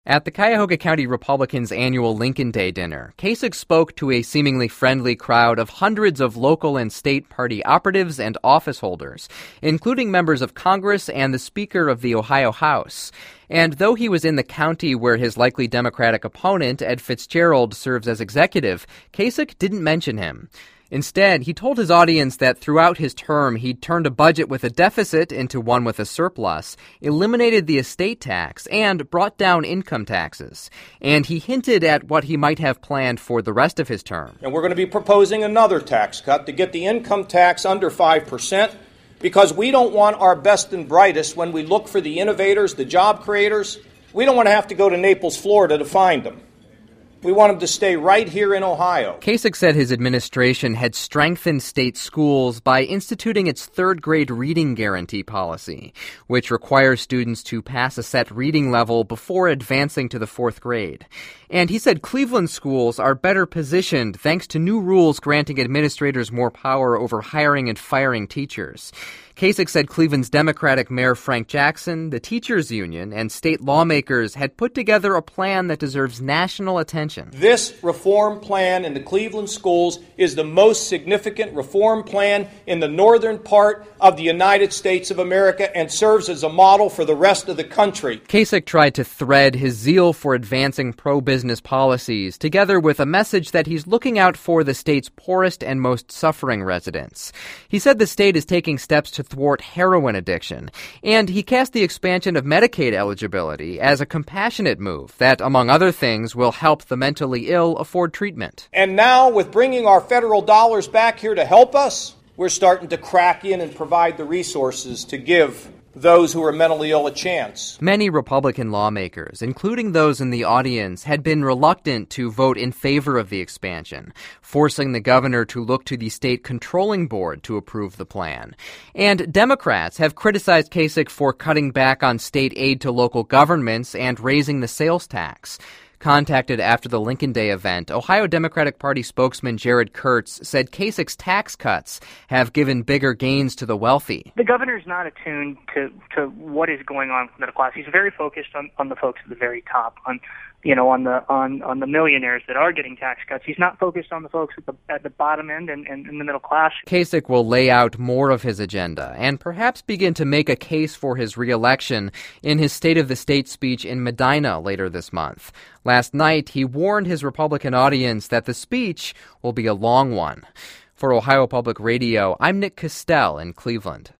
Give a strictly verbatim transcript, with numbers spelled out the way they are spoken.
At the Cuyahoga County Republicans' annual Lincoln Day dinner, Kasich spoke to a seemingly friendly crowd of hundreds of local and state party operatives and office holders, including members of Congress and the Speaker of the Ohio House. And though he was in the county where his likely Democratic opponent, Ed Fitzgerald, serves as executive, Kasich didn't mention him. Instead, he told his audience that throughout his term, he'd turned a budget with a deficit into one with a surplus, eliminated the estate tax, and brought down income taxes. And he hinted at what he might have planned for the rest of his term. And we're going to be proposing another tax cut to get the income tax under five percent, because we don't want our best and brightest, when we look for the innovators, the job creators, we don't want to have to go to Naples, Florida to find them. We want them to stay right here in Ohio. Kasich said his administration had strengthened state schools by instituting its third-grade reading guarantee policy, which requires students to pass a set reading level before advancing to the fourth grade. And he said Cleveland schools are better positioned thanks to new rules granting administrators more power over hiring and firing teachers. Kasich said Cleveland's Democratic Mayor Frank Jackson, the teachers union, and state lawmakers had put together a plan that deserves national attention. This reform plan in the Cleveland schools is the most significant reform plan in the northern part of the United States of America and serves as a model for the rest of the country. Kasich tried to thread his zeal for advancing pro-business policies together with a message that he's looking out for the state's poorest and most suffering residents. He said the state is taking steps to thwart heroin addiction, and he cast the expansion of Medicaid eligibility as a compassionate move that, among other things, will help the mentally ill afford treatment. And now, with bringing our federal dollars back here to help us, we're starting to crack in and provide the resources to give those who are mentally ill a chance. Many Republican lawmakers, including those in the audience, had been reluctant to vote in favor of the expansion, forcing the governor to look to the state controlling board to approve the plan. And Democrats have criticized Kasich for cutting back on state aid to local governments and raising the sales tax. Contacted after the Lincoln Day event, Ohio Democratic Party spokesman Jared Kurtz said Kasich's tax cuts have given bigger gains to the wealthy. The governor's not attuned to, to what is going on with the middle class. He's very focused on, on the folks at the very top, on you know, on the on, on the millionaires that are getting tax cuts. He's not focused on the folks at the at the bottom end and, and in the middle class. Kasich will lay out more of his agenda and perhaps begin to make a case for his re-election in his State of the State speech in Medina later this month. Last night, he warned his Republican audience that the speech will be a long one. For Ohio Public Radio, I'm Nick Costell in Cleveland.